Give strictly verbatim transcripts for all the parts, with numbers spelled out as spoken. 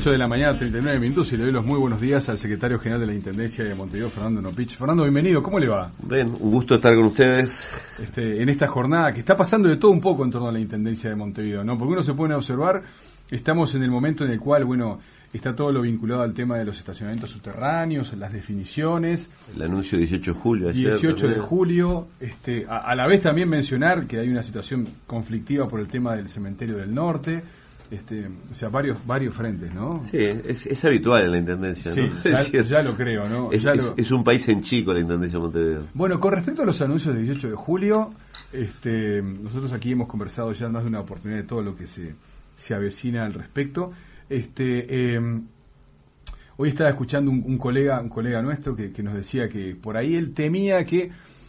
ocho de la mañana, treinta y nueve minutos, y le doy los muy buenos días al secretario general de la Intendencia de Montevideo, Fernando Nopich. Fernando, bienvenido, ¿cómo le va? Bien, un gusto estar con ustedes. Este, en esta jornada que está pasando de todo un poco en torno a la Intendencia de Montevideo, ¿no? Porque uno se pone a observar, estamos en el momento en el cual, bueno, está todo lo vinculado al tema de los estacionamientos subterráneos, las definiciones. El anuncio dieciocho de julio. Ayer, dieciocho de julio. Este, a, a la vez también mencionar que hay una situación conflictiva por el tema del cementerio del norte. Este, o sea, varios varios frentes, ¿no? Sí, es, es habitual en la Intendencia, sí, ¿no? Ya, es, decir, ya lo creo, ¿no? Es, ya es, lo... es un país en chico la Intendencia de Montevideo. Bueno, con respecto a los anuncios del dieciocho de julio, este, nosotros aquí hemos conversado ya en más de una oportunidad de todo lo que se, se avecina al respecto. Este, eh, hoy estaba escuchando un, un colega un colega nuestro que, que nos decía que por ahí él temía que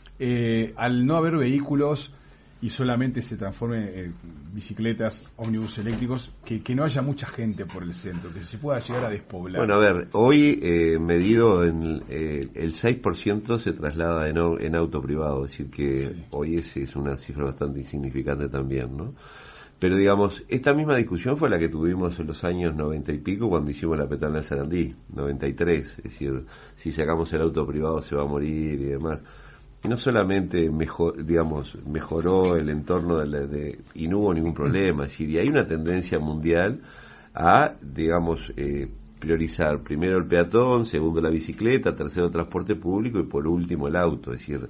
eh, al no haber vehículos y solamente se transforme en bicicletas, ómnibus eléctricos, que, que no haya mucha gente por el centro, que se pueda llegar a despoblar. Bueno, a ver, hoy eh, medido en eh, el seis por ciento se traslada en, en auto privado, es decir que sí. Hoy es, es una cifra bastante insignificante también, ¿no? Pero digamos, esta misma discusión fue la que tuvimos en los años noventa y pico cuando hicimos la peatonal Sarandí, noventa y tres, es decir, si sacamos el auto privado se va a morir y demás. Y no solamente mejor, digamos, mejoró el entorno de, la, de y no hubo ningún problema, es decir, y hay una tendencia mundial a, digamos, eh, priorizar primero el peatón, segundo la bicicleta, tercero el transporte público y por último el auto, es decir,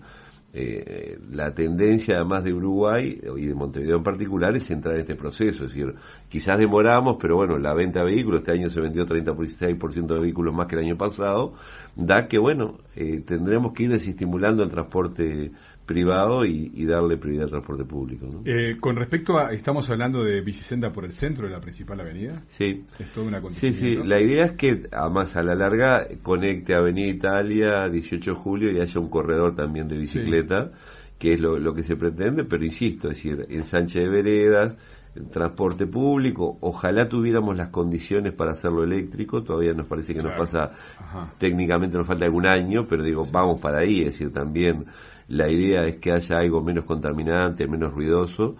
eh, la tendencia además de Uruguay y de Montevideo en particular es entrar en este proceso, es decir, quizás demoramos, pero bueno, la venta de vehículos, este año se vendió treinta por seis por ciento de vehículos más que el año pasado, da que bueno, eh, tendremos que ir desestimulando el transporte privado y, y darle prioridad al transporte público, ¿no? Eh, con respecto a, estamos hablando de bicicenda por el centro de la principal avenida. Sí. Es todo un Sí, sí, la idea es que además a la larga conecte Avenida Italia, dieciocho de julio y haya un corredor también de bicicleta, sí. Que es lo, lo que se pretende, pero insisto, es decir, ensanche de veredas, transporte público, ojalá tuviéramos las condiciones para hacerlo eléctrico, todavía nos parece que claro. Nos pasa, Ajá. Técnicamente nos falta algún año, pero digo, sí. Vamos para ahí, es decir, también la idea es que haya algo menos contaminante, menos ruidoso,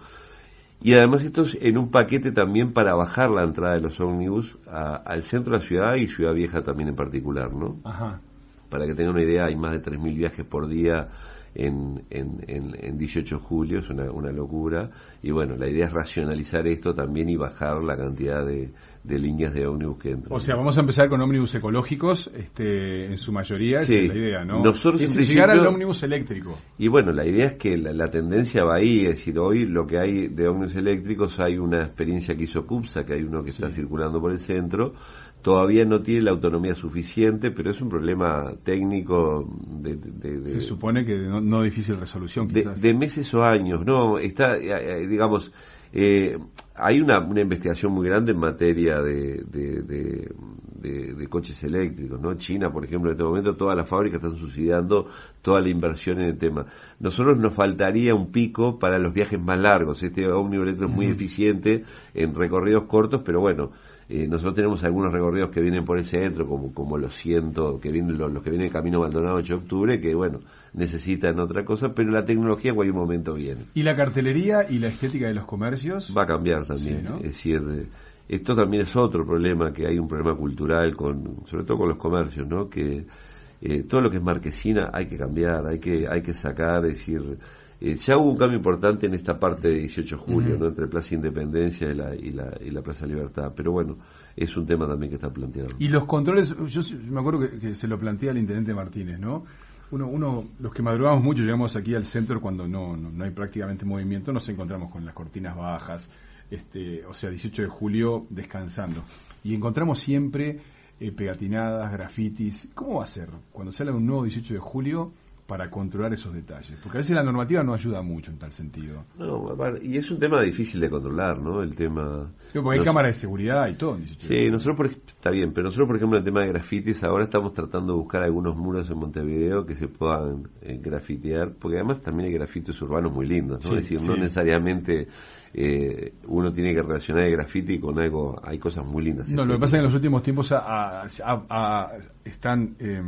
y además esto es en un paquete también para bajar la entrada de los ómnibus a, al centro de la ciudad y Ciudad Vieja también en particular, ¿no? Ajá. Para que tengan una idea, hay más de tres mil viajes por día en, en, en, en dieciocho de julio, es una, una locura, y bueno, la idea es racionalizar esto también y bajar la cantidad de, de líneas de ómnibus que entran. O sea, vamos a empezar con ómnibus ecológicos, este, en su mayoría, sí. Esa es la idea, ¿no? Nosotros es en llegar principio, al ómnibus eléctrico. Y bueno, la idea es que la, la tendencia va ahí, es decir, hoy lo que hay de ómnibus eléctricos, hay una experiencia que hizo CUPSA, que hay uno que sí. Está circulando por el centro, todavía no tiene la autonomía suficiente, pero es un problema técnico de... de, de se supone que no, no difícil resolución, quizás. De, de meses o años, no, está, eh, digamos, eh, hay una, una investigación muy grande en materia de, de, de, de, de coches eléctricos, ¿no? China, por ejemplo, en este momento todas las fábricas están subsidiando toda la inversión en el tema. Nosotros nos faltaría un pico para los viajes más largos, este ómnibus eléctrico es muy uh-huh. eficiente en recorridos cortos, pero bueno, Eh, nosotros tenemos algunos recorridos que vienen por el centro, como como los cientos, que vienen los, los que vienen camino Maldonado ocho de octubre, que bueno, necesitan otra cosa, pero la tecnología en cualquier momento viene. ¿Y la cartelería y la estética de los comercios? Va a cambiar también, sí, ¿no? Es decir, eh, esto también es otro problema, que hay un problema cultural, con sobre todo con los comercios, ¿no? Que eh, todo lo que es marquesina hay que cambiar, hay que hay que sacar, es decir... Eh, ya hubo un cambio importante en esta parte de dieciocho de julio, uh-huh. ¿no? Entre Plaza Independencia y la, y, la, y la Plaza Libertad, pero bueno, es un tema también que está planteado. Y los controles, yo me acuerdo que, que se lo plantea el intendente Martínez, ¿no? Uno, uno, los que madrugamos mucho, llegamos aquí al centro cuando no, no, no hay prácticamente movimiento, nos encontramos con las cortinas bajas, este, o sea, dieciocho de julio descansando, y encontramos siempre eh, pegatinadas, grafitis. ¿Cómo va a ser cuando sale un nuevo dieciocho de julio para controlar esos detalles? Porque a veces la normativa no ayuda mucho en tal sentido. No, y es un tema difícil de controlar, ¿no? El tema... Sí, porque hay nos... cámaras de seguridad y todo. Sí, nosotros, por... está bien, pero nosotros, por ejemplo, en el tema de grafitis, ahora estamos tratando de buscar algunos muros en Montevideo que se puedan eh, grafitear, porque además también hay grafitis urbanos muy lindos, ¿no? Sí, es decir, sí. No necesariamente... Eh, uno tiene que relacionar el graffiti con algo, hay cosas muy lindas. No, lo que pasa es que en los últimos tiempos a, a, a, a, están... Eh,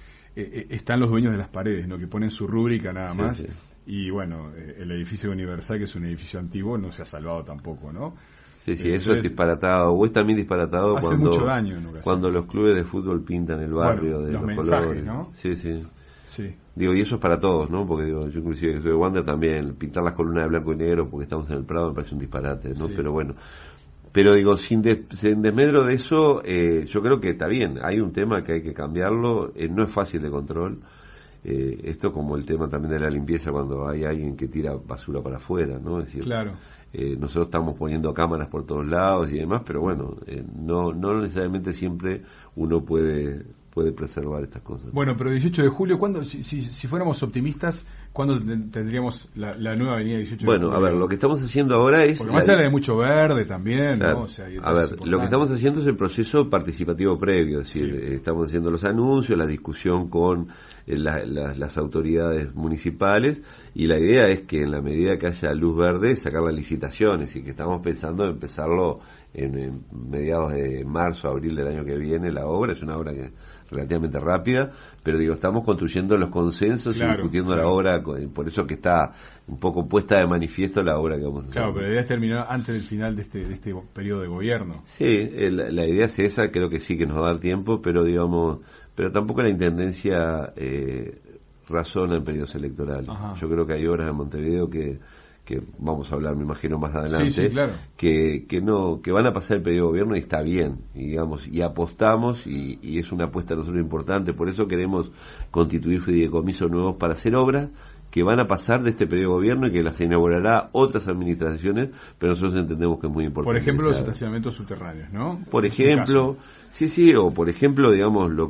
Eh, están los dueños de las paredes, ¿no? Que ponen su rúbrica nada más, sí, sí. Y bueno, eh, el edificio Universal, que es un edificio antiguo, no se ha salvado tampoco, ¿no? Sí, sí, eso es disparatado, o es también disparatado hace cuando, mucho daño en cuando los clubes de fútbol pintan el barrio bueno, de los, los mensajes, colores. ¿no? Sí, sí. Sí. Digo, y eso es para todos, ¿no? Porque digo, yo inclusive que soy de Wander también, pintar las columnas de blanco y negro porque estamos en el Prado me parece un disparate, ¿no? Sí. Pero bueno, pero digo, sin, de, sin desmedro de eso, eh, yo creo que está bien, hay un tema que hay que cambiarlo, eh, no es fácil de control. Eh, esto como el tema también de la limpieza cuando hay alguien que tira basura para afuera, ¿no? Es decir, claro. eh, nosotros estamos poniendo cámaras por todos lados y demás, pero bueno, eh, no no necesariamente siempre uno puede puede preservar estas cosas. Bueno, pero dieciocho de julio, ¿cuándo, si, si, si fuéramos optimistas, ¿cuándo tendríamos la, la nueva avenida dieciocho bueno, de julio? Bueno, a ver, lo que estamos haciendo ahora es... Porque más la... habla de mucho verde también, claro. ¿no? O sea, a ver, lo que estamos haciendo es el proceso participativo previo, es decir, sí. estamos haciendo los anuncios, la discusión con eh, la, la, las autoridades municipales, y la idea es que en la medida que haya luz verde, sacar las licitaciones, y que estamos pensando en empezarlo en, en mediados de marzo, abril del año que viene, la obra, es una obra que relativamente rápida, pero digo, estamos construyendo los consensos claro, y discutiendo claro. la obra, por eso que está un poco puesta de manifiesto la obra que vamos a hacer. Claro, pero la idea es terminar antes del final de este de este periodo de gobierno. Sí, el, la idea es esa, creo que sí que nos va a dar tiempo, pero digamos, pero tampoco la Intendencia eh, razona en periodos electorales. Ajá. Yo creo que hay obras en Montevideo que que vamos a hablar, me imagino, más adelante, sí, sí, claro. que, que no, que van a pasar el periodo de gobierno y está bien, y digamos, y apostamos, y, y es una apuesta a nosotros importante, por eso queremos constituir fideicomisos nuevos para hacer obras que van a pasar de este periodo de gobierno y que las inaugurará otras administraciones, pero nosotros entendemos que es muy importante. Por ejemplo, los estacionamientos subterráneos, ¿no? Por ejemplo, sí, sí, o por ejemplo, digamos, lo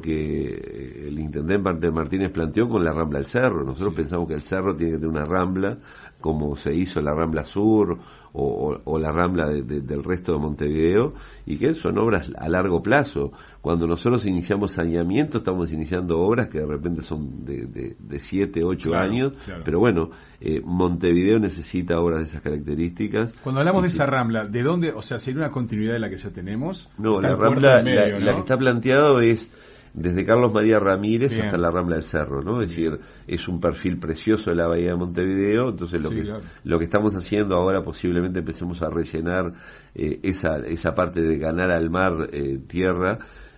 que el intendente Martínez planteó con la Rambla del Cerro. Nosotros sí. pensamos que el Cerro tiene que tener una rambla, como se hizo la Rambla Sur o, o, o la Rambla de, de, del resto de Montevideo, y que son obras a largo plazo. Cuando nosotros iniciamos saneamiento, estamos iniciando obras que de repente son de, de, de siete, ocho claro, años, claro. pero bueno, eh, Montevideo necesita obras de esas características. Cuando hablamos de esa Rambla, ¿de dónde? O sea, ¿sería una continuidad de la que ya tenemos? No, la Rambla, medio, la, ¿no? la que está planteado es desde Carlos María Ramírez Bien. hasta la Rambla del Cerro, ¿no? Es Bien. decir, es un perfil precioso de la bahía de Montevideo, entonces lo sí, que claro. lo que estamos haciendo ahora posiblemente empecemos a rellenar eh, esa esa parte de ganar al mar eh, tierra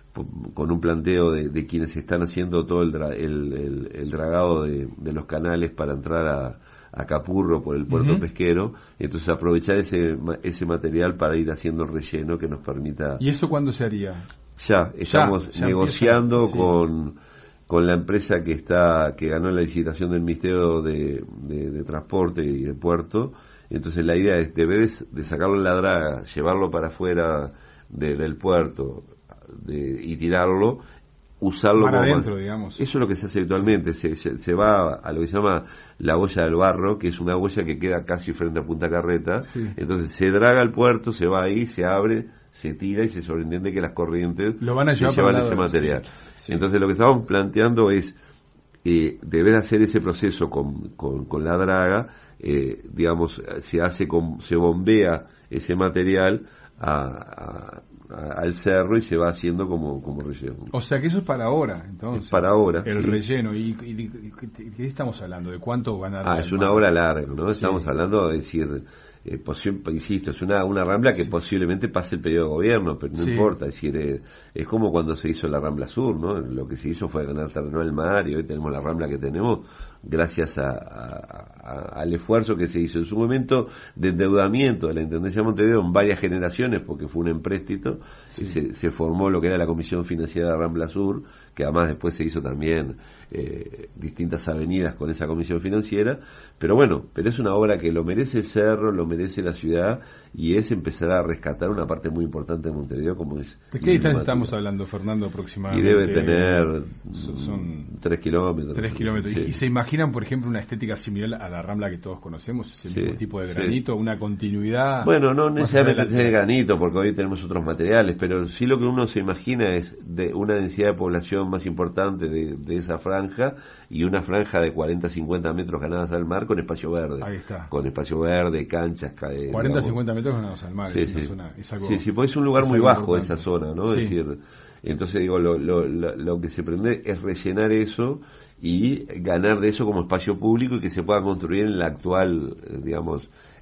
con un planteo de, de quienes están haciendo todo el, dra, el, el, el dragado de, de los canales para entrar a, a Capurro por el puerto uh-huh. pesquero, entonces aprovechar ese ese material para ir haciendo el relleno que nos permita... ¿Y eso cuándo se haría? Ya, estamos ya, ya negociando empieza, con, sí. con la empresa que está que ganó la licitación del Ministerio de, de, de Transporte y de Puerto. Entonces la idea es, de vez de sacarlo en la draga, llevarlo para afuera de, del puerto de, y tirarlo, usarlo para como adentro, digamos. Eso es lo que se hace habitualmente, se, se, se va a lo que se llama la boya del barro, que es una boya que queda casi frente a Punta Carreta. Sí. Entonces se draga al puerto, se va ahí, se abre, se tira y se sobreentiende que las corrientes lo van a llevar se llevan lado, ese material. Sí, sí. Entonces lo que estamos planteando es eh, deber hacer ese proceso con, con, con la draga, eh, digamos, se hace con, se bombea ese material a, a, a, al cerro y se va haciendo como, como relleno. O sea que eso es para ahora, entonces. Es para ahora. El sí. relleno. ¿Y, y, y, y qué estamos hablando? ¿De cuánto van a dar? Ah, es una obra larga, ¿no? Sí. Estamos hablando de decir... Eh, insisto, es una, una rambla que sí. posiblemente pase el periodo de gobierno, pero no sí. importa, es decir, eh, es como cuando se hizo la Rambla Sur, ¿no? Lo que se hizo fue ganar terreno al mar y hoy tenemos la rambla que tenemos gracias a, a, a, al esfuerzo que se hizo en su momento de endeudamiento de la Intendencia de Montevideo en varias generaciones, porque fue un empréstito, sí. y se, se formó lo que era la Comisión Financiera de la Rambla Sur, que además después se hizo también eh, distintas avenidas con esa comisión financiera, pero bueno, pero es una obra que lo merece el cerro, lo merece la ciudad, y es empezar a rescatar una parte muy importante de Montevideo como es... ¿De qué distancia estamos hablando, Fernando, aproximadamente? Y debe tener son, son tres kilómetros. Tres kilómetros. Sí. ¿Y se imaginan, por ejemplo, una estética similar a la Rambla que todos conocemos? ¿Es el sí, mismo tipo de granito, sí. una continuidad? Bueno, no necesariamente de granito, porque hoy tenemos otros materiales, pero sí lo que uno se imagina es de una densidad de población más importante de, de esa franja, y una franja de cuarenta a cincuenta metros ganadas al mar con espacio verde. Ahí está. Con espacio verde, canchas, cae, cuarenta a cincuenta metros ganados al mar. Sí, es, sí. Una zona, es algo, sí, sí, pues es un lugar muy bajo importante. Esa zona, ¿no? Sí. Es decir, entonces digo, lo, lo, lo, lo que se pretende es rellenar eso y ganar de eso como espacio público y que se pueda construir en la actual, digamos,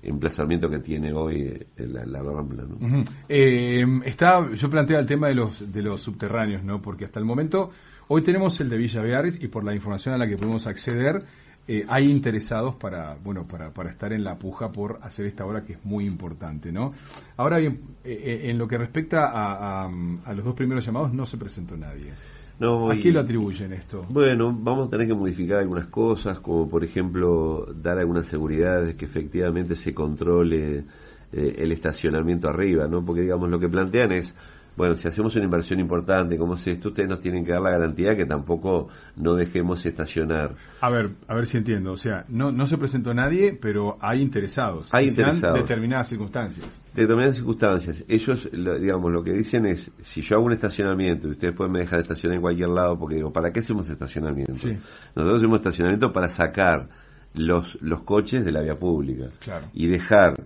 emplazamiento que tiene hoy la, la Rambla, ¿no? Uh-huh. Eh, está, yo planteaba el tema de los de los subterráneos, ¿no? Porque hasta el momento, hoy tenemos el de Villa Biarritz y por la información a la que pudimos acceder, eh, hay interesados para, bueno, para, para estar en la puja por hacer esta obra que es muy importante, ¿no? Ahora bien, eh, en lo que respecta a, a, a los dos primeros llamados, no se presentó nadie. No, ¿A y, qué lo atribuyen esto? Bueno, vamos a tener que modificar algunas cosas, como por ejemplo dar algunas seguridades de que efectivamente se controle eh, el estacionamiento arriba, ¿no? Porque digamos lo que plantean es, bueno, si hacemos una inversión importante como es esto, ustedes nos tienen que dar la garantía que tampoco no dejemos estacionar. A ver, a ver si entiendo, o sea, no no se presentó nadie, pero hay interesados. Hay se dan interesados. determinadas circunstancias. Determinadas circunstancias. Ellos, lo, digamos, lo que dicen es, si yo hago un estacionamiento y ustedes pueden me dejar estacionar en cualquier lado, porque digo, ¿para qué hacemos estacionamiento? Sí. Nosotros hacemos estacionamiento para sacar los los coches de la vía pública. Claro. Y dejar,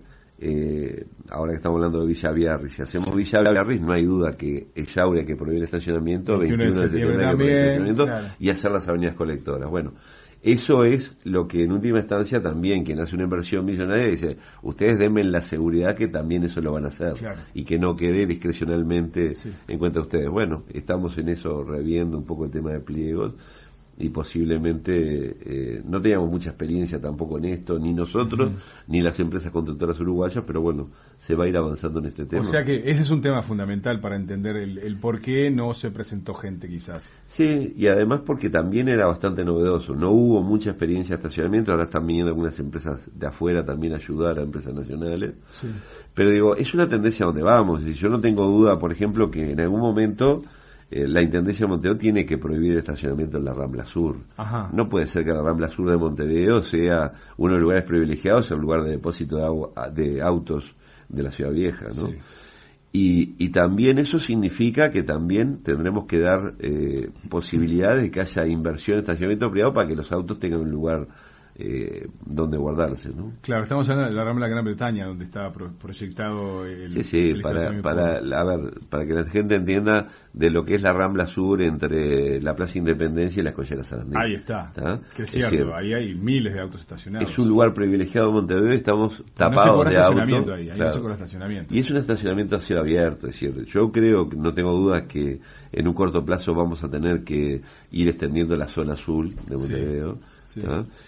eh, ahora que estamos hablando de Villa Biarritz, si hacemos Villa Biarritz, no hay duda que Echauri hay que prohibir el estacionamiento, veintiuno de septiembre hay que prohibir el también, estacionamiento, claro. y hacer las avenidas colectoras. Bueno, eso es lo que en última instancia también quien hace una inversión millonaria dice, ustedes denme la seguridad que también eso lo van a hacer, claro. y que no quede discrecionalmente sí. en cuenta de ustedes. Bueno, estamos en eso reviendo un poco el tema de pliegos y posiblemente eh, no teníamos mucha experiencia tampoco en esto, ni nosotros, uh-huh. ni las empresas constructoras uruguayas, pero bueno, se va a ir avanzando en este tema. O sea que ese es un tema fundamental para entender el, el por qué no se presentó gente quizás. Sí, y además porque también era bastante novedoso, no hubo mucha experiencia de estacionamiento, ahora están viniendo algunas empresas de afuera también a ayudar a empresas nacionales, sí. Pero digo, es una tendencia a donde vamos, y yo no tengo duda, por ejemplo, que en algún momento Eh, la Intendencia de Montevideo tiene que prohibir el estacionamiento en la Rambla Sur. Ajá. No puede ser que la Rambla Sur de Montevideo sea uno de los lugares privilegiados, el lugar de depósito de, agua, de autos de la Ciudad Vieja, ¿no? Sí. Y, y también eso significa que también tendremos que dar eh, posibilidades de que haya inversión en estacionamiento privado para que los autos tengan un lugar eh, donde guardarse, ¿no? Claro, estamos hablando de la Rambla Gran Bretaña, donde está pro- proyectado el... Sí, sí, el para, para, a ver, para que la gente entienda de lo que es la Rambla Sur entre la Plaza Independencia y la Escollera Sarandí. Ahí está, ¿Está? que es, es cierto, cierto, ahí hay miles de autos estacionados. Es un lugar privilegiado de Montevideo, estamos no tapados se de autos. Ahí, ahí claro. no se cobra estacionamiento. Y es un estacionamiento a cielo abierto, es decir, yo creo, que no tengo dudas que en un corto plazo vamos a tener que ir extendiendo la zona azul de Montevideo, sí, sí.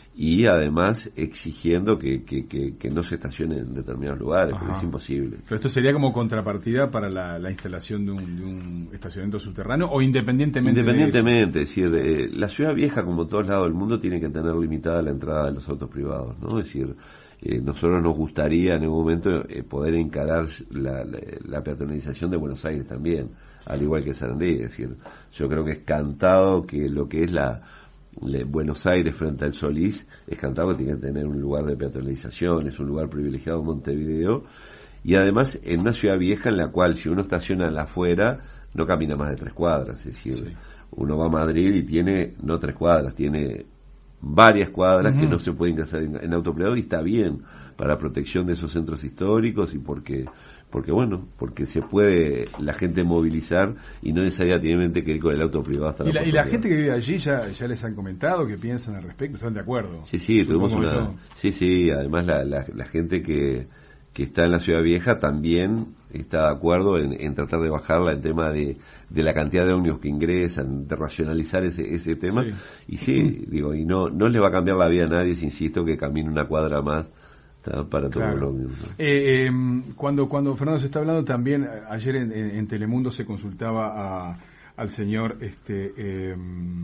Y además exigiendo que, que, que, que no se estacione en determinados lugares, Ajá. porque es imposible. Pero esto sería como contrapartida para la, la instalación de un, de un estacionamiento subterráneo o independientemente Independientemente, de es decir, eh, la ciudad vieja, como todos lados del mundo, tiene que tener limitada la entrada de los autos privados, ¿no? Es decir, eh, nosotros nos gustaría en algún momento eh, poder encarar la, la, la peatonalización de Buenos Aires también, al igual que Sarandí, es decir, yo creo que es cantado que lo que es la Buenos Aires frente al Solís, es cantado que tiene que tener un lugar de peatonalización, es un lugar privilegiado en Montevideo, y además en una ciudad vieja en la cual si uno estaciona a la afuera no camina más de tres cuadras, es decir, sí. Uno va a Madrid y tiene no tres cuadras, tiene varias cuadras uh-huh. que no se pueden ingresar en, en auto privado, y está bien para la protección de esos centros históricos y porque porque bueno, porque se puede la gente movilizar y no necesariamente que ir con el auto privado hasta y la la, y la gente que vive allí ya ya les han comentado qué piensan al respecto, están de acuerdo. Sí, sí, Supongo tuvimos una yo. sí, sí, además la, la, la gente que que está en la Ciudad Vieja también está de acuerdo en, en tratar de bajarla el tema de, de la cantidad de ómnibus que ingresan, de racionalizar ese ese tema, sí. Y sí, digo, y no no le va a cambiar la vida a nadie si insisto que camine una cuadra más para todo claro. lo mismo. Eh, eh, cuando cuando Fernando se está hablando también, ayer en, en, en Telemundo se consultaba a, al señor este eh,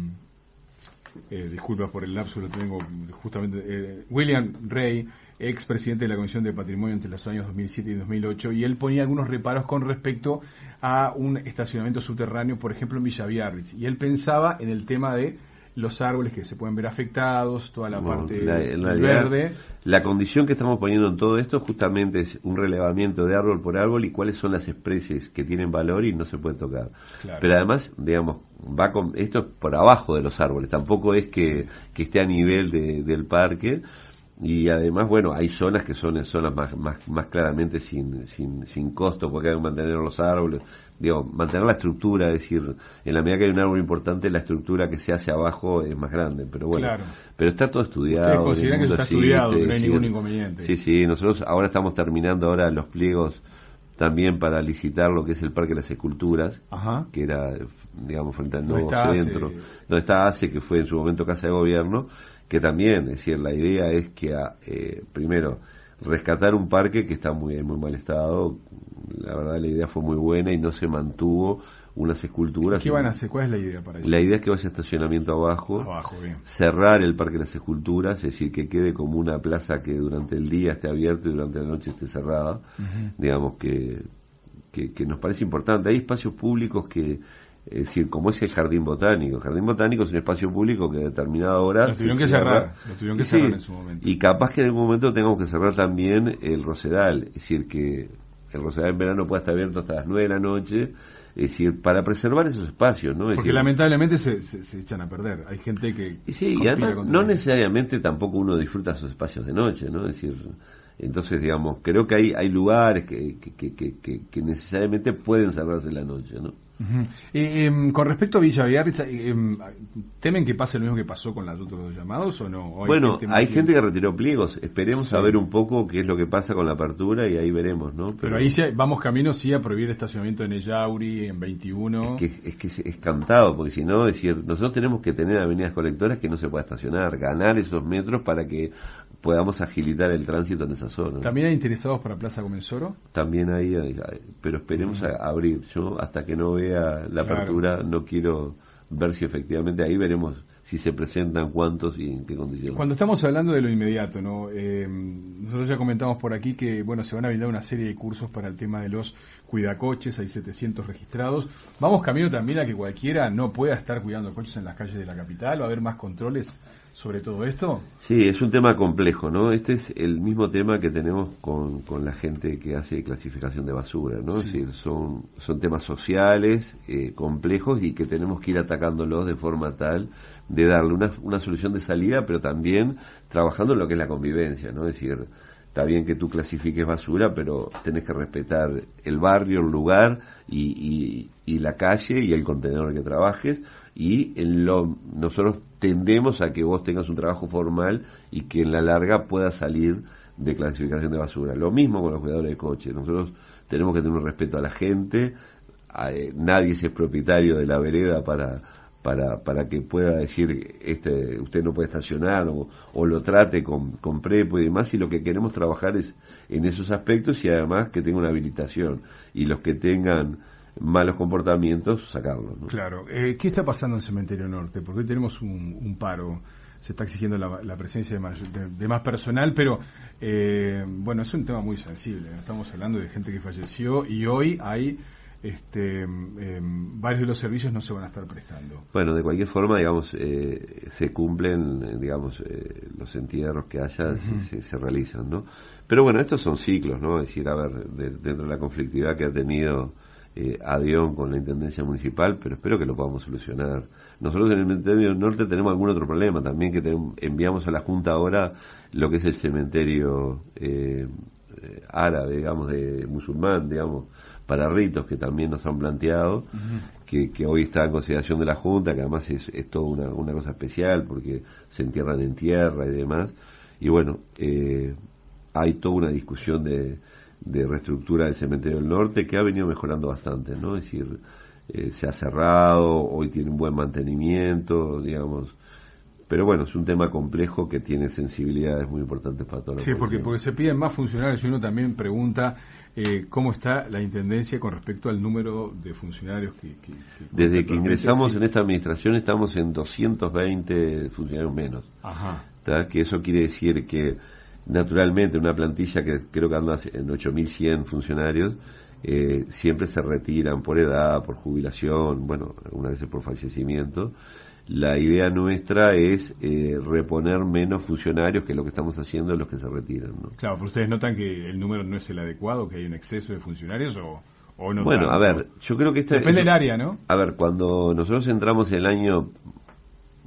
eh, disculpa por el lapso, lo tengo justamente eh, William Rey, ex presidente de la Comisión de Patrimonio entre los años dos mil siete y dos mil ocho, y él ponía algunos reparos con respecto a un estacionamiento subterráneo, por ejemplo en Villa Biarritz, y él pensaba en el tema de los árboles que se pueden ver afectados, toda la bueno, parte la, en realidad, verde. La condición que estamos poniendo en todo esto justamente es un relevamiento de árbol por árbol y cuáles son las especies que tienen valor y no se pueden tocar. Claro. Pero además, digamos, va con esto es por abajo de los árboles, tampoco es que, que esté a nivel de, del parque, Y además, bueno, hay zonas que son zonas más más, más claramente sin, sin sin costo, porque hay que mantener los árboles, digo, mantener la estructura, es decir, en la medida que hay un árbol importante, la estructura que se hace abajo es más grande, pero bueno, claro. Pero está todo estudiado. Ustedes consideran que eso está estudiado, que no hay decir, ningún inconveniente. Sí, sí, nosotros ahora estamos terminando ahora los pliegos también para licitar lo que es el Parque de las Esculturas, Ajá. que era, digamos, frente al nuevo está centro, ACE. donde está ACE, que fue en su momento Casa de Gobierno, que también, es decir, la idea es que, eh, primero, rescatar un parque que está muy en muy mal estado. La verdad, la idea fue muy buena y no se mantuvo unas esculturas. ¿Qué van a hacer? ¿Cuál es la idea para ello? La idea es que vaya estacionamiento abajo, abajo bien. cerrar el Parque de las Esculturas, es decir, que quede como una plaza que durante el día esté abierta y durante la noche esté cerrada. Uh-huh. Digamos que, que, que nos parece importante. Hay espacios públicos que, es decir, como es el Jardín Botánico. El Jardín Botánico es un espacio público que a determinada hora... Lo tuvieron que cierra, cerrar, lo tuvieron que y cerrar sí, en su momento. Y capaz que en algún momento tengamos que cerrar también el Rosedal, es decir, que el Rosedal en verano pueda estar abierto hasta las nueve de la noche, es decir, para preservar esos espacios, ¿no? Es Porque decir, lamentablemente se, se, se echan a perder. Hay gente que... Y sí, y además no necesariamente tampoco uno disfruta esos espacios de noche, ¿no? Es decir... Entonces, digamos, creo que hay hay lugares que, que, que, que, que necesariamente pueden cerrarse en la noche, ¿no? Uh-huh. Eh, eh, con respecto a Villa Biarritz, eh, eh, ¿temen que pase lo mismo que pasó con las otros llamados o no? ¿O hay bueno, gente hay gente que retiró pliegos. Esperemos sí. a ver un poco qué es lo que pasa con la apertura y ahí veremos, ¿no? Pero, Pero ahí sí, vamos camino sí a prohibir estacionamiento en Ellauri, en veintiuno. Es que es, que es cantado, porque si no, es decir, nosotros tenemos que tener avenidas colectoras que no se pueda estacionar, ganar esos metros para que podamos agilitar el tránsito en esa zona. ¿También hay interesados para Plaza Comensoro? También hay, hay pero esperemos uh-huh. a abrir. Yo hasta que no vea la claro. apertura no quiero ver si efectivamente ahí veremos si se presentan cuántos y en qué condiciones. Cuando estamos hablando de lo inmediato, ¿no? Eh, nosotros ya comentamos por aquí que bueno se van a brindar una serie de cursos para el tema de los cuidacoches, hay setecientos registrados. Vamos camino también a que cualquiera no pueda estar cuidando coches en las calles de la capital, va a haber más controles sobre todo esto. Sí, es un tema complejo, ¿no? Este es el mismo tema que tenemos con, con la gente que hace clasificación de basura, ¿no? Sí. Es decir, son, son temas sociales, eh, complejos y que tenemos que ir atacándolos de forma tal de darle una, una solución de salida, pero también trabajando en lo que es la convivencia, ¿no? Es decir, está bien que tú clasifiques basura, pero tenés que respetar el barrio, el lugar y, y, y la calle y el contenedor que trabajes, y en lo, nosotros tendemos a que vos tengas un trabajo formal y que en la larga puedas salir de clasificación de basura. Lo mismo con los cuidadores de coche. Nosotros tenemos que tener un respeto a la gente, a, eh, nadie es propietario de la vereda para para para que pueda decir este usted no puede estacionar o, o lo trate con, con prepo y demás, y lo que queremos trabajar es en esos aspectos y además que tenga una habilitación, y los que tengan malos comportamientos sacarlos, ¿no? Claro. Eh, ¿Qué está pasando en Cementerio Norte? Porque hoy tenemos un, un paro, se está exigiendo la, la presencia de más, de, de más personal, pero eh, bueno, es un tema muy sensible, ¿no? Estamos hablando de gente que falleció y hoy hay este eh, varios de los servicios no se van a estar prestando. Bueno, de cualquier forma, digamos, eh, se cumplen, digamos, eh, los entierros que haya, uh-huh. se, se, se realizan, ¿no? Pero bueno, estos son ciclos, ¿no? Es decir, a ver, de, dentro de la conflictividad que ha tenido eh, ADION con la Intendencia Municipal, pero espero que lo podamos solucionar. Nosotros en el Cementerio Norte tenemos algún otro problema también, que tenemos, enviamos a la Junta ahora lo que es el cementerio eh, eh, árabe, digamos, de musulmán, digamos, para ritos que también nos han planteado, uh-huh. que, que hoy está en consideración de la Junta, que además es, es toda una, una cosa especial porque se entierran en tierra y demás. Y bueno, eh, hay toda una discusión de, de reestructura del Cementerio del Norte que ha venido mejorando bastante, ¿no? Es decir, eh, se ha cerrado, hoy tiene un buen mantenimiento, digamos. Pero bueno, es un tema complejo que tiene sensibilidades muy importantes para todos. Sí, porque, porque se piden más funcionarios y uno también pregunta eh, cómo está la Intendencia con respecto al número de funcionarios que... que, que Desde que ingresamos sí. en esta administración estamos en doscientos veinte funcionarios menos. Ajá. ¿Tá? Que eso quiere decir que naturalmente una plantilla que creo que anda en ocho mil cien funcionarios, eh, siempre se retiran por edad, por jubilación, bueno, algunas veces por fallecimiento. La idea nuestra es eh, reponer menos funcionarios, que lo que estamos haciendo es los que se retiran, ¿no? Claro, pero ustedes notan que el número no es el adecuado, que hay un exceso de funcionarios, o, o no. Bueno, tanto. A ver, yo creo que esta depende del área, ¿no? A ver, cuando nosotros entramos el año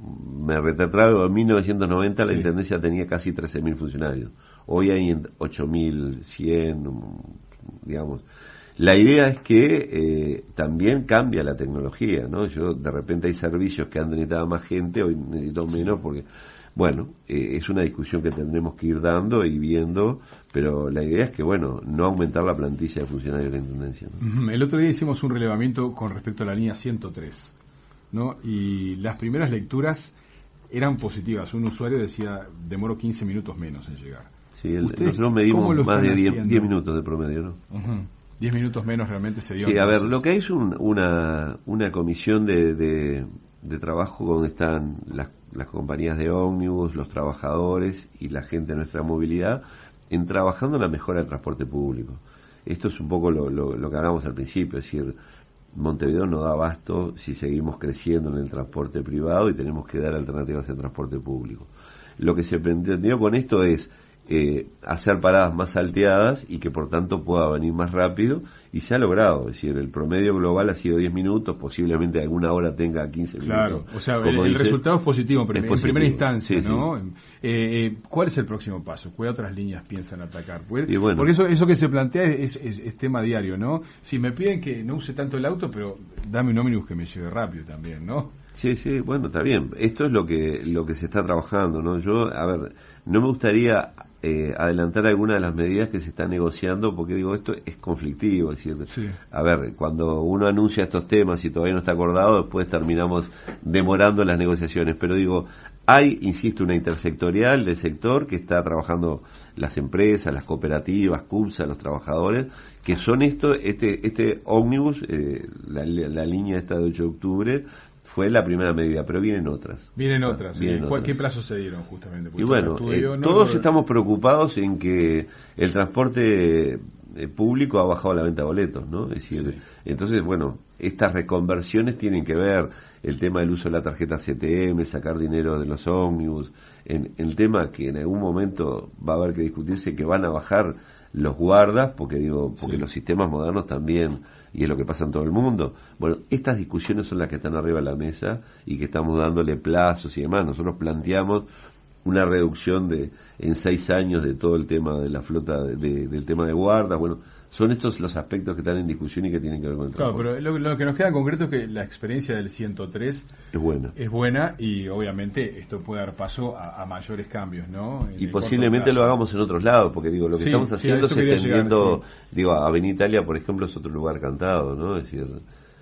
me retrotraigo, en mil novecientos noventa sí. La Intendencia tenía casi trece mil funcionarios. Hoy hay ocho mil cien, digamos. La idea es que eh, también cambia la tecnología, ¿no? Yo, de repente hay servicios que antes necesitaba más gente, hoy necesito menos porque, bueno, eh, es una discusión que tendremos que ir dando y viendo, pero la idea es que, bueno, no aumentar la plantilla de funcionarios de la Intendencia, ¿no? El otro día hicimos un relevamiento con respecto a la línea ciento tres, ¿no? Y las primeras lecturas eran positivas. Un usuario decía, demoro quince minutos menos en llegar. Sí, el, nosotros medimos más de diez minutos de promedio, ¿no? Uh-huh. diez minutos menos realmente se dio. Sí, a ver, lo que hay es un, una, una comisión de, de, de trabajo donde están las, las compañías de ómnibus, los trabajadores y la gente de nuestra movilidad en trabajando en la mejora del transporte público. Esto es un poco lo, lo, lo que hablamos al principio, es decir, Montevideo no da abasto si seguimos creciendo en el transporte privado y tenemos que dar alternativas al transporte público. Lo que se entendió con esto es Eh, hacer paradas más salteadas y que por tanto pueda venir más rápido, y se ha logrado, es decir, el promedio global ha sido diez minutos, posiblemente alguna hora tenga quince minutos. Claro, o sea, el, el resultado es positivo, pero es en positivo. primera instancia, sí, ¿no? Sí. Eh, eh, ¿Cuál es el próximo paso? ¿Qué otras líneas piensan atacar? Y bueno, porque eso eso que se plantea es, es, es tema diario, ¿no? Si me piden que no use tanto el auto, pero dame un ómnibus que me lleve rápido también, ¿no? Sí, sí, bueno, está bien. Esto es lo que lo que se está trabajando, ¿no? Yo, a ver, no me gustaría eh, adelantar algunas de las medidas que se están negociando, porque digo, esto es conflictivo, es decir, sí. A ver, cuando uno anuncia estos temas y todavía no está acordado, después terminamos demorando las negociaciones, pero digo, hay, insisto, una intersectorial del sector que está trabajando las empresas, las cooperativas, CUPSA, los trabajadores, que son esto, este, este ómnibus, eh, la, la línea esta de ocho de octubre, fue la primera medida, pero vienen otras. Vienen otras. Vienen ¿Cuál, otras. ¿Qué plazo se dieron justamente? Y bueno, estudio, eh, ¿no? todos estamos preocupados en que el transporte eh, público ha bajado la venta de boletos, ¿no? Es decir, sí. Entonces, bueno, estas reconversiones tienen que ver el tema del uso de la tarjeta C T M, sacar dinero de los ómnibus, en, en el tema que en algún momento va a haber que discutirse que van a bajar los guardas, porque digo, porque sí. Los sistemas modernos también, y es lo que pasa en todo el mundo. Bueno, estas discusiones son las que están arriba de la mesa y que estamos dándole plazos y demás. Nosotros planteamos una reducción de en seis años de todo el tema de la flota, de, de, del tema de guardas. Bueno, son estos los aspectos que están en discusión y que tienen que ver con el claro, transporte. Pero lo, lo que nos queda en concreto es que la experiencia del ciento tres es buena. Es buena y obviamente esto puede dar paso a, a mayores cambios, ¿no? En y posiblemente lo hagamos en otros lados, porque digo, lo que sí, estamos haciendo sí, es extendiendo, llegar, sí. digo, Avenida Italia, por ejemplo, es otro lugar cantado, ¿no? Es decir,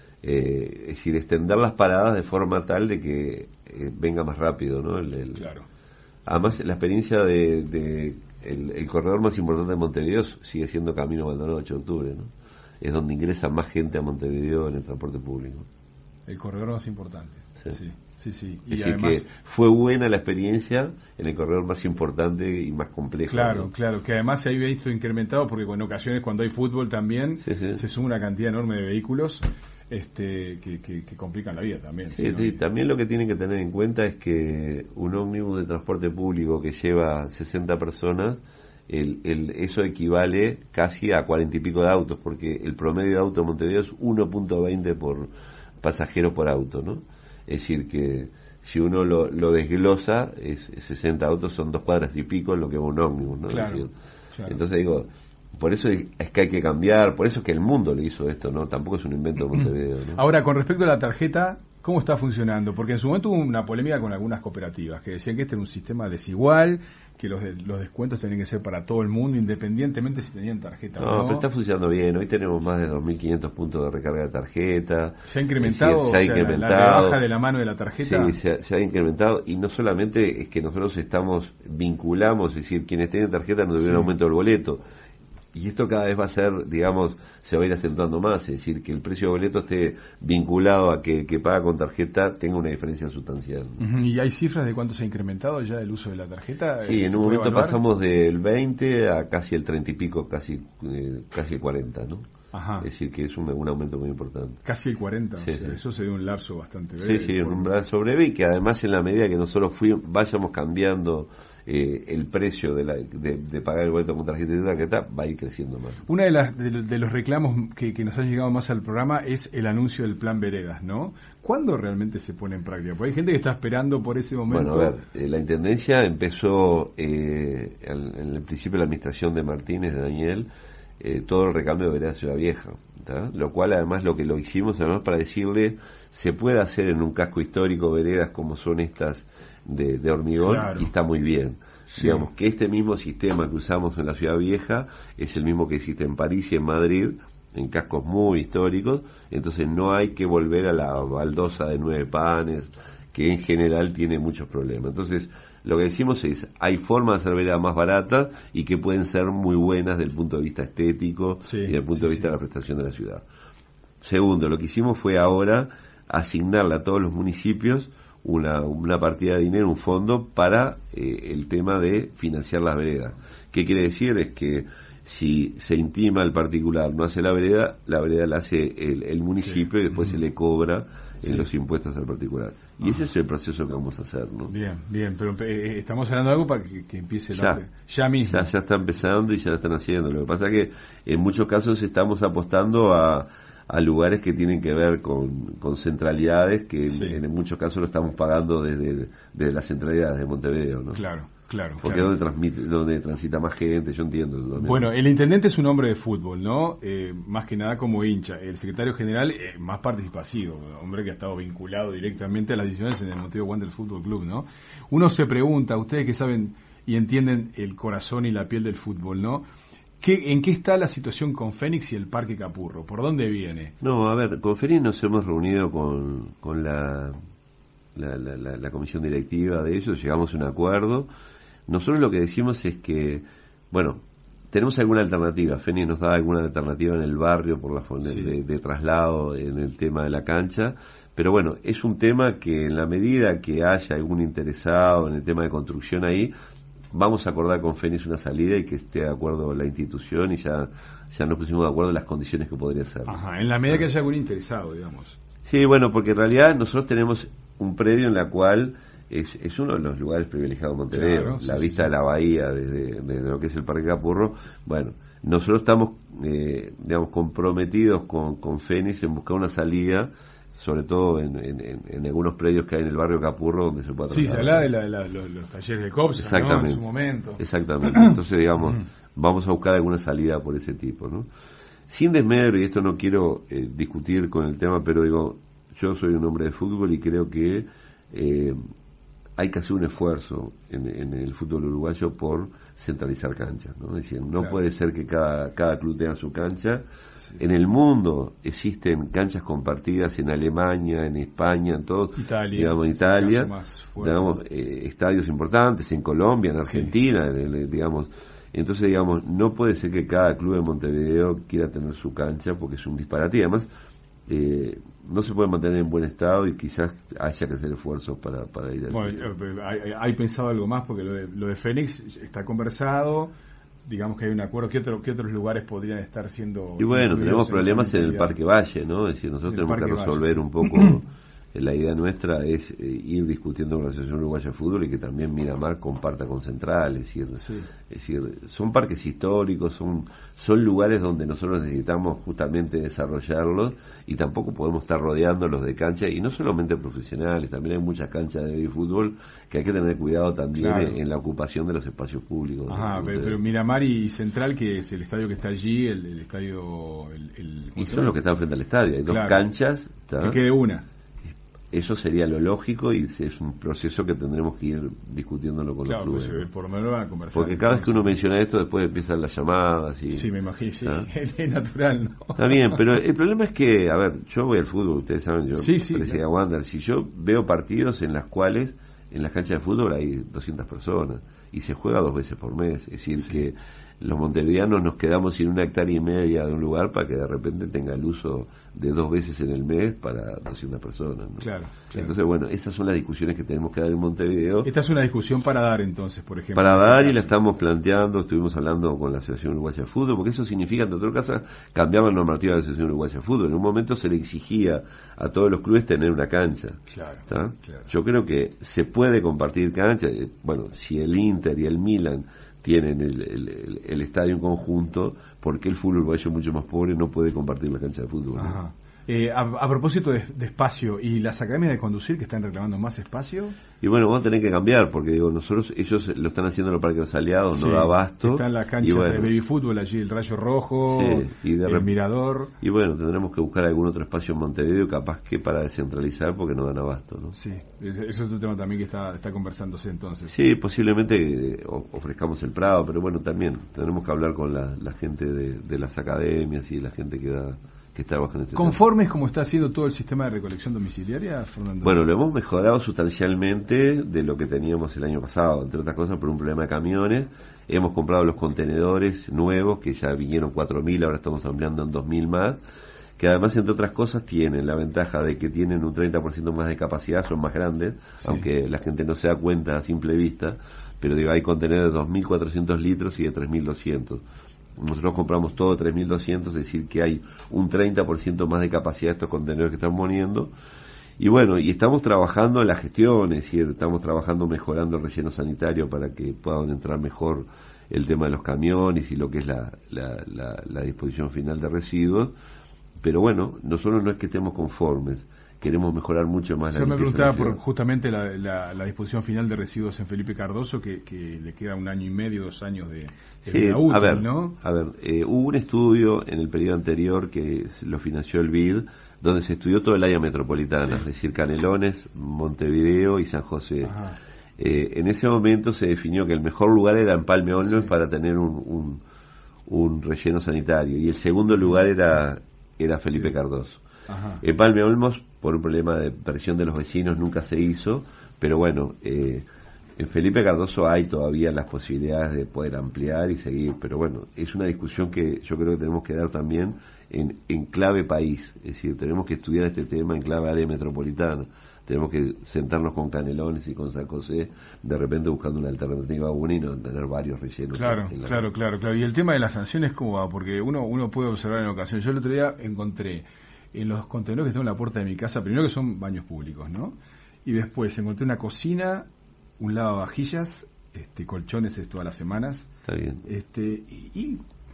eh, es decir, extender las paradas de forma tal de que eh, venga más rápido, ¿no? El, el, claro. Además, la experiencia de, de el, el corredor más importante de Montevideo sigue siendo Camino Maldonado ocho de octubre, ¿no? Es donde ingresa más gente a Montevideo en el transporte público. El corredor más importante. Sí, sí, sí. sí. Y es decir, además, que fue buena la experiencia en el corredor más importante y más complejo. Claro, ¿no? claro, que además se ha visto incrementado porque en ocasiones cuando hay fútbol también sí, sí. se suma una cantidad enorme de vehículos este que, que, que complican la vida también. Sí, sí, también lo que tienen que tener en cuenta es que un ómnibus de transporte público que lleva sesenta personas, el, el, eso equivale casi a cuarenta y pico de autos, porque el promedio de auto en Montevideo es uno punto veinte por pasajero por auto, ¿no? Es decir que si uno lo, lo desglosa, es, es sesenta autos, son dos cuadras y pico en lo que es un ómnibus, ¿no? Claro, es decir, claro. Entonces digo, por eso es que hay que cambiar, por eso es que el mundo le hizo esto, ¿no? Tampoco es un invento de Montevideo, ¿no? Ahora, con respecto a la tarjeta, ¿cómo está funcionando? Porque en su momento hubo una polémica con algunas cooperativas que decían que este era un sistema desigual, que los de, los descuentos tenían que ser para todo el mundo, independientemente si tenían tarjeta no, o no. Pero está funcionando bien. Hoy tenemos más de dos mil quinientos puntos de recarga de tarjeta. ¿Se ha incrementado, decir, se ha o sea, incrementado la, la rebaja de la mano de la tarjeta? Sí, se ha, se ha incrementado. Y no solamente es que nosotros estamos, vinculamos, es decir, quienes tienen tarjeta no tuvieron sí. aumento del boleto. Y esto cada vez va a ser, digamos, se va a ir acentuando más, es decir, que el precio de boleto esté vinculado a que el que paga con tarjeta tenga una diferencia sustancial. Uh-huh. ¿Y hay cifras de cuánto se ha incrementado ya el uso de la tarjeta? Sí, en un momento evaluar? pasamos del veinte a casi el treinta y pico, casi eh, casi el cuarenta, ¿no? Ajá. Es decir, que es un, un aumento muy importante. Casi el cuarenta, sí, o sea, sí. Eso se dio un lapso bastante breve. Sí, sí, un lapso breve y que además en la medida que nosotros fuimos, vayamos cambiando eh, el precio de, la, de, de pagar el boleto con tarjeta y tarjeta va a ir creciendo más. Una de las de, de los reclamos que, que nos han llegado más al programa es el anuncio del plan Veredas, ¿no? ¿Cuándo realmente se pone en práctica? Porque hay gente que está esperando por ese momento. Bueno, a ver, eh, la Intendencia empezó eh, en, en el principio de la administración de Martínez, de Daniel, eh, todo el recambio de Veredas Ciudad Vieja, ¿tá? Lo cual además lo que lo hicimos además para decirle, se puede hacer en un casco histórico veredas como son estas de, de hormigón, claro, y está muy bien. Sí. Digamos que este mismo sistema que usamos en la Ciudad Vieja es el mismo que existe en París y en Madrid, en cascos muy históricos, entonces no hay que volver a la baldosa de nueve panes, que en general tiene muchos problemas. Entonces, lo que decimos es, hay formas de hacer veredas más baratas y que pueden ser muy buenas desde el punto de vista estético, sí, y desde el punto sí, de vista sí. de la prestación de la ciudad. Segundo, lo que hicimos fue ahora asignarle a todos los municipios una, una partida de dinero, un fondo para eh, el tema de financiar las veredas. ¿Qué quiere decir? Es que si se intima el particular, no hace la vereda, la vereda la hace el, el municipio, sí, y después uh-huh. se le cobra en sí. los impuestos al particular. Y uh-huh. ese es el proceso que vamos a hacer, ¿no? Bien, bien, pero eh, estamos hablando de algo para que, que empiece ya, la, ya mismo. Ya, ya está empezando y ya lo están haciendo. Lo que pasa es que en muchos casos estamos apostando a a lugares que tienen que ver con, con centralidades que sí. en, en muchos casos lo estamos pagando desde, desde las centralidades de Montevideo, ¿no? Claro, claro. Porque claro. es donde, transmite, donde transita más gente, yo entiendo. Bueno, el intendente es un hombre de fútbol, ¿no? Eh, más que nada como hincha. El secretario general eh, más participativo, hombre que ha estado vinculado directamente a las decisiones en el Montevideo Wanderers Fútbol Club, ¿no? Uno se pregunta, ustedes que saben y entienden el corazón y la piel del fútbol, ¿no? ¿Qué, ¿En qué está la situación con Fénix y el Parque Capurro? ¿Por dónde viene? No, a ver, con Fénix nos hemos reunido con, con la, la, la, la, la comisión directiva de ellos, llegamos a un acuerdo. Nosotros lo que decimos es que, bueno, tenemos alguna alternativa. Fénix nos da alguna alternativa en el barrio por la de, sí. de, de traslado en el tema de la cancha. Pero bueno, es un tema que en la medida que haya algún interesado en el tema de construcción ahí, vamos a acordar con Fénix una salida y que esté de acuerdo la institución y ya, ya nos pusimos de acuerdo en las condiciones que podría ser. Ajá, en la medida que haya algún interesado, digamos. Sí, bueno, porque en realidad nosotros tenemos un predio en la cual es, es uno de los lugares privilegiados de Montevideo, claro, la sí, vista sí. de la bahía desde, desde lo que es el Parque Capurro. Bueno, nosotros estamos, eh, digamos, comprometidos con, con Fénix en buscar una salida, sobre todo en, en, en, en algunos predios que hay en el barrio Capurro donde se pueda trasladar. Sí, se habla de, la, de la, los, los talleres de Copsa, exactamente, ¿no? En su momento. Exactamente. Entonces, digamos, vamos a buscar alguna salida por ese tipo, ¿no? Sin desmedro, y esto no quiero eh, discutir con el tema, pero digo, yo soy un hombre de fútbol y creo que eh, hay que hacer un esfuerzo en, en el fútbol uruguayo por centralizar canchas, ¿no? Es decir, no claro. puede ser que cada, cada club tenga su cancha. Sí. En el mundo existen canchas compartidas en Alemania, en España, en todo, Italia, digamos, en Italia, digamos, eh, estadios importantes, en Colombia, en Argentina, sí. en el, digamos. Entonces, digamos, no puede ser que cada club de Montevideo quiera tener su cancha porque es un disparate. Y además, eh, no se puede mantener en buen estado y quizás haya que hacer esfuerzos para, para ir al bueno, hay, hay pensado algo más porque lo de, lo de Fénix está conversado, digamos que hay un acuerdo. ¿Qué, otro, qué otros lugares podrían estar siendo? Y bueno, tenemos problemas en el Parque Valle, ¿no? Es decir, nosotros tenemos que resolver Valle, un poco. La idea nuestra es eh, ir discutiendo con la Asociación Uruguaya de Fútbol y que también Miramar comparta con Central, es decir, sí. es decir, son parques históricos, son son lugares donde nosotros necesitamos justamente desarrollarlos y tampoco podemos estar rodeándolos de canchas, y no solamente profesionales, también hay muchas canchas de fútbol que hay que tener cuidado también claro. en, en la ocupación de los espacios públicos. Ajá, pero, pero Miramar y Central, que es el estadio que está allí, el, el estadio... El, el, y son los que están frente al estadio, hay claro. dos canchas. ¿tá? Que quede una. Eso sería lo lógico y es un proceso que tendremos que ir discutiéndolo con claro, los clubes. Pues, por lo menos van a conversar. Porque cada vez que uno menciona esto, después empiezan las llamadas. Y, sí, me imagino, sí, es natural, ¿no? Está bien, pero el problema es que, a ver, yo voy al fútbol, ustedes saben, yo sí, sí, parecía claro. Wander, si yo veo partidos en las cuales, en las canchas de fútbol hay doscientas personas y se juega dos veces por mes, es decir, sí. que los montevideanos nos quedamos sin una hectárea y media de un lugar para que de repente tenga el uso de dos veces en el mes para doscientas personas, ¿no? Claro, claro. Entonces, bueno, esas son las discusiones que tenemos que dar en Montevideo. Esta es una discusión para dar entonces, por ejemplo. Para dar, y la estamos planteando, estuvimos hablando con la Asociación Uruguaya de Fútbol, porque eso significa, entre otras cosas, cambiar la normativa de la Asociación Uruguaya de Fútbol. En un momento se le exigía a todos los clubes tener una cancha. Claro, claro. Yo creo que se puede compartir cancha. Bueno, si el Inter y el Milan tienen el, el, el, el estadio en conjunto, ¿por qué el fútbol uruguayo mucho más pobre no puede compartir la cancha de fútbol? Ajá. Eh, a, a propósito de, de espacio, ¿y las academias de conducir que están reclamando más espacio? Y bueno, vamos a tener que cambiar, porque digo, nosotros, ellos lo están haciendo en los parques de los aliados, sí, no da abasto. Están las canchas bueno, de baby fútbol allí, el Rayo Rojo, sí, y de el Mirador. Y bueno, tendremos que buscar algún otro espacio en Montevideo, capaz que para descentralizar, porque no dan abasto, ¿no? Sí, eso es otro tema también que está, está conversándose entonces. Sí, posiblemente ofrezcamos el Prado, pero bueno, también tenemos que hablar con la, la gente de, de las academias y la gente que da... Este ¿Conformes tema. Como está haciendo todo el sistema de recolección domiciliaria, Fernando? Bueno, lo hemos mejorado sustancialmente de lo que teníamos el año pasado, entre otras cosas por un problema de camiones. Hemos comprado los contenedores nuevos, que ya vinieron cuatro mil, ahora estamos ampliando en dos mil más, que además, entre otras cosas, tienen la ventaja de que tienen un treinta por ciento más de capacidad, son más grandes, sí, aunque la gente no se da cuenta a simple vista, pero digo, hay contenedores de dos mil cuatrocientos litros y de tres mil doscientos. Nosotros compramos todo tres mil doscientos, es decir, que hay un treinta por ciento más de capacidad de estos contenedores que están poniendo. Y bueno, y estamos trabajando en la gestión, es decir, estamos trabajando mejorando el relleno sanitario para que puedan entrar mejor el tema de los camiones y lo que es la, la, la, la disposición final de residuos. Pero bueno, nosotros no es que estemos conformes, queremos mejorar mucho más la limpieza. Yo me preguntaba por justamente la, la, la disposición final de residuos en Felipe Cardoso, que, que le queda un año y medio, dos años de, de sí, vida útil, a ver, ¿no? A ver, eh, hubo un estudio en el periodo anterior que lo financió el B I D, donde se estudió todo el área metropolitana, sí, es decir, Canelones, Montevideo y San José. Eh, en ese momento se definió que el mejor lugar era Empalme Olmos, sí, para tener un, un, un relleno sanitario, y el segundo lugar era, era Felipe sí. Cardoso. Empalme Olmos, por un problema de presión de los vecinos, nunca se hizo, pero bueno, eh, en Felipe Cardoso hay todavía las posibilidades de poder ampliar y seguir, pero bueno, es una discusión que yo creo que tenemos que dar también en, en clave país, es decir, tenemos que estudiar este tema en clave área metropolitana, tenemos que sentarnos con Canelones y con San José, de repente buscando una alternativa única y no tener varios rellenos. Claro, claro, claro, claro. Y el tema de las sanciones, ¿cómo va? Porque uno, uno puede observar en ocasiones, yo el otro día encontré en los contenedores que están en la puerta de mi casa, primero que son baños públicos, ¿no? Y después encontré una cocina, un lavavajillas, este, colchones es todas las semanas. Está bien. Este, y, y...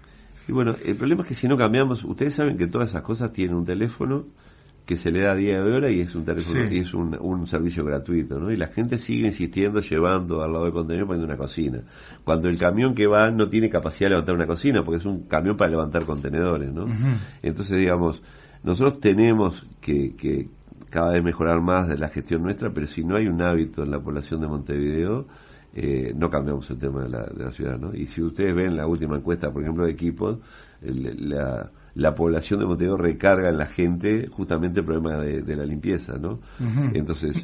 y bueno, el problema es que si no cambiamos, ustedes saben que todas esas cosas tienen un teléfono que se le da día de hora y es un teléfono, sí, y es un, un servicio gratuito, ¿no? Y la gente sigue insistiendo, llevando al lado del contenedor poniendo una cocina. Cuando el camión que va no tiene capacidad de levantar una cocina, porque es un camión para levantar contenedores, ¿no? Uh-huh. Entonces, digamos, nosotros tenemos que, que cada vez mejorar más de la gestión nuestra, pero si no hay un hábito en la población de Montevideo, eh, no cambiamos el tema de la, de la ciudad, ¿no? Y si ustedes ven la última encuesta, por ejemplo, de Equipos, el, la, la población de Montevideo recarga en la gente justamente el problema de, de la limpieza, ¿no? Uh-huh. Entonces,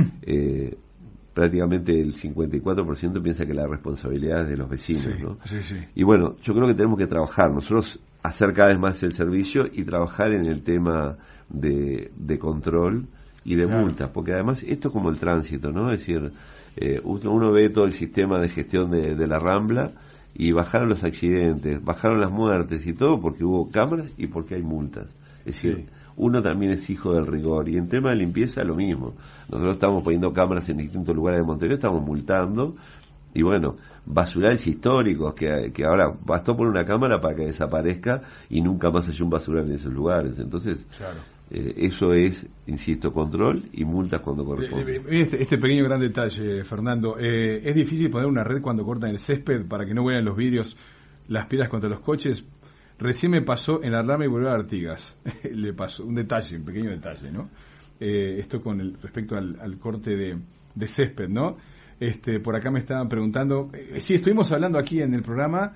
eh, prácticamente el cincuenta y cuatro por ciento piensa que la responsabilidad es de los vecinos, sí, ¿no? Sí, sí. Y bueno, yo creo que tenemos que trabajar, nosotros hacer cada vez más el servicio y trabajar en el tema de, de control y de claro. multas, porque además esto es como el tránsito, ¿no? Es decir, eh, uno ve todo el sistema de gestión de, de la Rambla y bajaron los accidentes, bajaron las muertes y todo porque hubo cámaras y porque hay multas. Es decir, sí. uno también es hijo del rigor. Y en tema de limpieza lo mismo. Nosotros estamos poniendo cámaras en distintos lugares de Montevideo, estamos multando. Y bueno, basurales históricos, que, que ahora bastó poner una cámara para que desaparezca y nunca más haya un basural en esos lugares. Entonces, claro. eh, eso es, insisto, control y multas cuando corresponde. Este, este pequeño gran detalle, Fernando, eh, ¿es difícil poner una red cuando cortan el césped para que no vuelen los vidrios las piedras contra los coches? Recién me pasó en Arlama y Boulevard Artigas. Le pasó un detalle, un pequeño detalle, ¿no? Eh, esto con el respecto al, al corte de, de césped, ¿no? Este, por acá me estaban preguntando, eh, sí, estuvimos hablando aquí en el programa,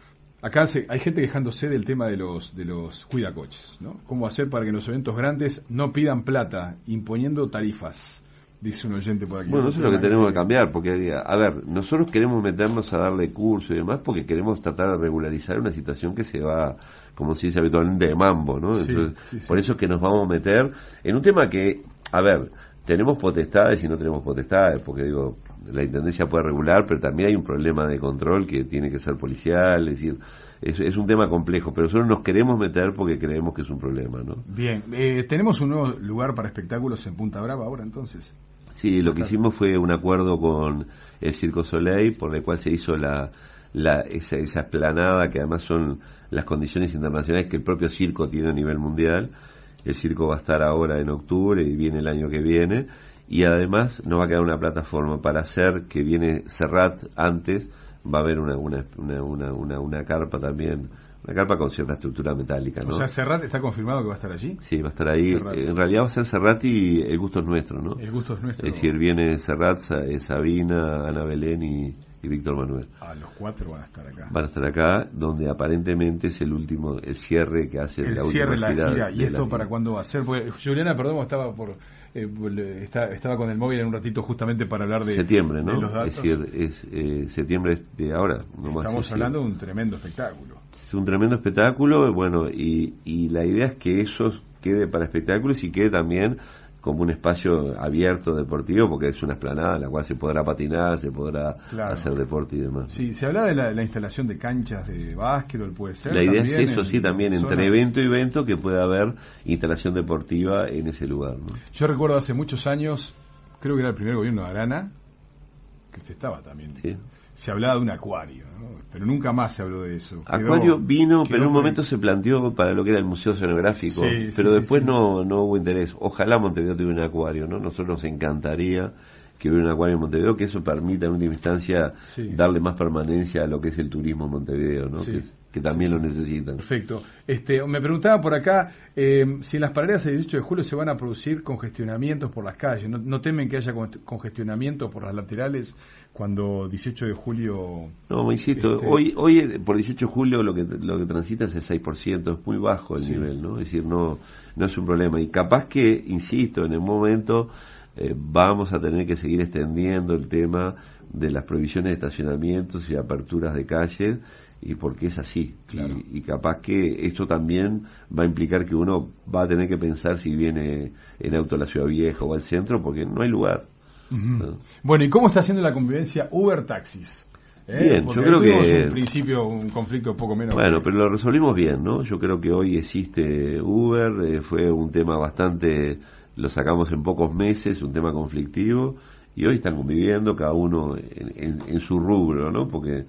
acá se, hay gente quejándose del tema de los de los cuidacoches, ¿no? ¿Cómo hacer para que en los eventos grandes no pidan plata, imponiendo tarifas? dice un oyente por aquí. Bueno, eso es lo que tenemos que cambiar, porque, a ver, nosotros queremos meternos a darle curso y demás porque queremos tratar de regularizar una situación que se va, como se dice habitualmente, de mambo, ¿no? Sí, Entonces, sí, sí. Por eso es que nos vamos a meter en un tema que, a ver, tenemos potestades y no tenemos potestades, porque digo, la Intendencia puede regular, pero también hay un problema de control que tiene que ser policial, es decir, es, es un tema complejo, pero nosotros nos queremos meter porque creemos que es un problema, ¿no? Bien, eh, tenemos un nuevo lugar para espectáculos en Punta Brava ahora, entonces. Sí, lo que hicimos fue un acuerdo con el Circo Soleil, por el cual se hizo la, la esa, esa esplanada, que además son las condiciones internacionales que el propio circo tiene a nivel mundial. El circo va a estar ahora en octubre y viene el año que viene, y además nos va a quedar una plataforma para hacer, que viene Serrat antes, va a haber una una una una, una, una carpa también, una carpa con cierta estructura metálica, ¿no? O sea, Serrat está confirmado que va a estar allí. Sí, va a estar ahí. Serrat. En realidad va a ser Serrat y El Gusto es Nuestro, ¿no? El Gusto es Nuestro. Es decir, viene Serrat, Sabina, Ana Belén y, y Víctor Manuel. Ah, los cuatro van a estar acá. Van a estar acá, donde aparentemente es el último, el cierre que hace el la cierre última la gira. gira. ¿Y esto la para gira. cuándo va a ser? Porque Juliana Perdomo estaba por eh, está, estaba con el móvil en un ratito justamente para hablar de septiembre, ¿no? de los datos. Es decir, es eh, septiembre de ahora. No más Estamos es hablando decir. de un tremendo espectáculo. Es un tremendo espectáculo, bueno, y, y la idea es que eso quede para espectáculos y quede también como un espacio abierto deportivo, porque es una explanada en la cual se podrá patinar, se podrá Claro. hacer deporte y demás. Sí, se hablaba de la, la instalación de canchas de básquetbol, puede ser. La idea es también eso, en, sí, también en entre zona. evento y evento que pueda haber instalación deportiva en ese lugar, ¿no? Yo recuerdo hace muchos años, creo que era el primer gobierno de Arana, que usted estaba también. Sí. Se hablaba de un acuario, ¿no? Pero nunca más se habló de eso. Acuario Quedó- vino, quedó pero en un muy- momento se planteó para lo que era el Museo Oceanográfico, Sí, sí, pero sí, después sí. no no hubo interés. Ojalá Montevideo tuviera un acuario, ¿no? Nosotros nos encantaría que hubiera un acuario en Montevideo, que eso permita en última instancia Sí. darle más permanencia a lo que es el turismo en Montevideo, ¿no? Sí. Que, que también Sí, lo sí. necesitan. Perfecto. Este, me preguntaba por acá eh, si en las paradas del dieciocho de julio se van a producir congestionamientos por las calles. ¿No, no temen que haya con- congestionamiento por las laterales cuando dieciocho de julio? No, me insisto, Este- hoy hoy eh, por dieciocho de julio lo que lo que transita es el seis por ciento, es muy bajo el Sí. nivel, ¿no? Es decir, no no es un problema. Y capaz que, insisto, en el momento eh, vamos a tener que seguir extendiendo el tema de las prohibiciones de estacionamientos y aperturas de calles, y porque es así. Claro. Y, y capaz que esto también va a implicar que uno va a tener que pensar si viene en auto a la Ciudad Vieja o al centro, porque no hay lugar. Ujú. ¿no? Bueno, ¿y cómo está haciendo la convivencia Uber-Taxis? ¿Eh? Bien, Porque yo creo tuvimos que- un principio, un conflicto poco menos. Bueno, pero lo resolvimos bien, ¿no? Yo creo que hoy existe Uber, eh, fue un tema bastante, lo sacamos en pocos meses, un tema conflictivo, y hoy están conviviendo cada uno en, en- en su rubro, ¿no? Porque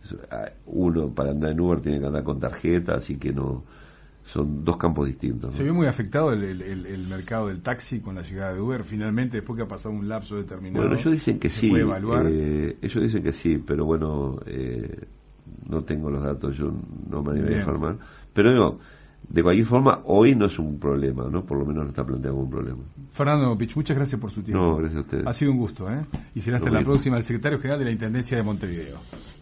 uno para andar en Uber tiene que andar con tarjeta, así que no, son dos campos distintos, ¿no? Se vio muy afectado el, el- el- el mercado del taxi con la llegada de Uber, finalmente, después que ha pasado un lapso determinado. Bueno, ellos dicen que se sí, puede evaluar. eh, ellos dicen que sí, pero bueno, eh, no tengo los datos, yo no me animé a Bien. informar. Pero digo, de cualquier forma, hoy no es un problema, ¿no? Por lo menos no está planteado un problema. Fernando Pich, muchas gracias por su tiempo. No, gracias a ustedes. Ha sido un gusto, ¿eh? Y será hasta Lo la mismo. próxima el secretario general de la Intendencia de Montevideo.